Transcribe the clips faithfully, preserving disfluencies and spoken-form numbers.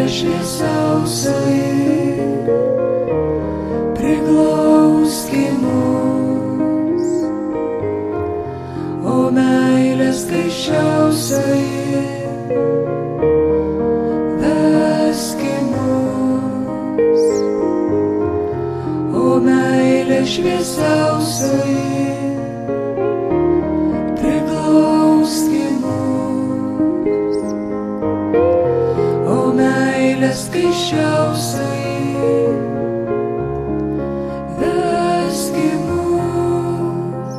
šviesiausioji, priglauski mus, o meilė skaisčiausioji, veski mus, o meilė šviesiausioji, priglauski mus, o meilė skaisčiausioji, veski mus.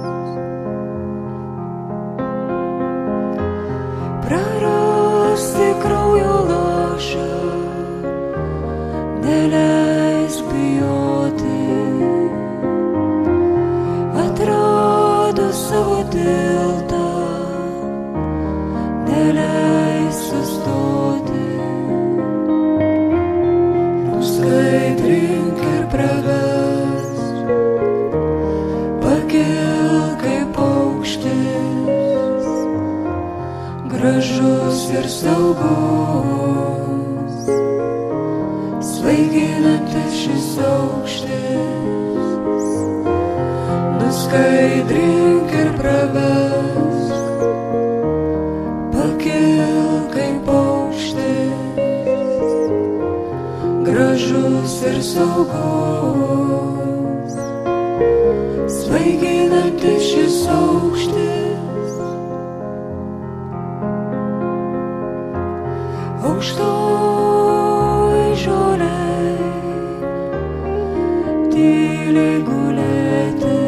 Prarasti kraujo lašą, neleis bijoti, atrado savo tiltą, neleis sustoti. Nuskaidrink ir pravesk, pakilk kaip paukštis, gražus ir saugus, svaiginantis šis aukštis. Nuskaidrink ir pravesk, pakilk kaip paukštis, gražus ir saugus, svaiginantis šis aukštis. Aukštoj žolėj tyliai gulėti,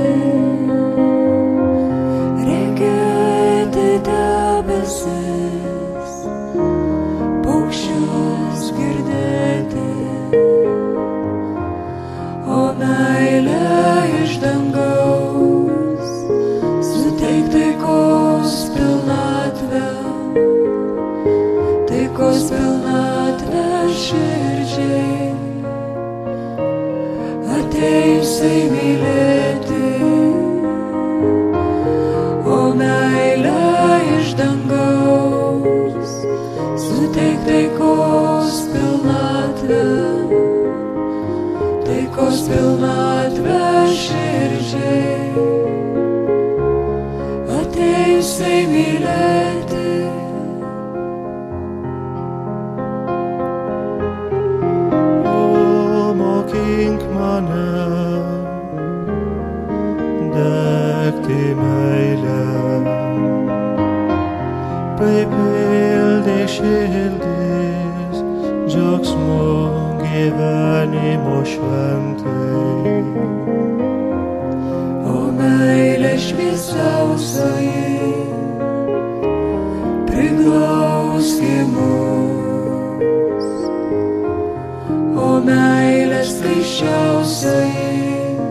regėti debesis, paukščius girdėti, o meilė iš dangaus suteik taikos pilnatvę, taikos pilnatvę širdžiai, atėjusiai mylėti, o meilė iš dangaus suteik taikos pilnatvę, taikos pilnatvę širdžiai, atėjusiai mylėti. Mokink mane degti meilę, pripildyk širdis džiaugsmu gyvenimo šventai. O meilė šviesiausioji, priglauski mus, o meilė skaisčiausioji,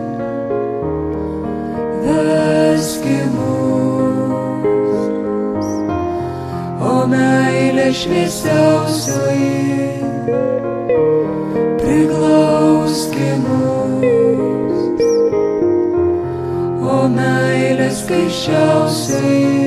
veski mus, o meilė šviesiausioji, priglauski mus, o meilė skaisčiausioji,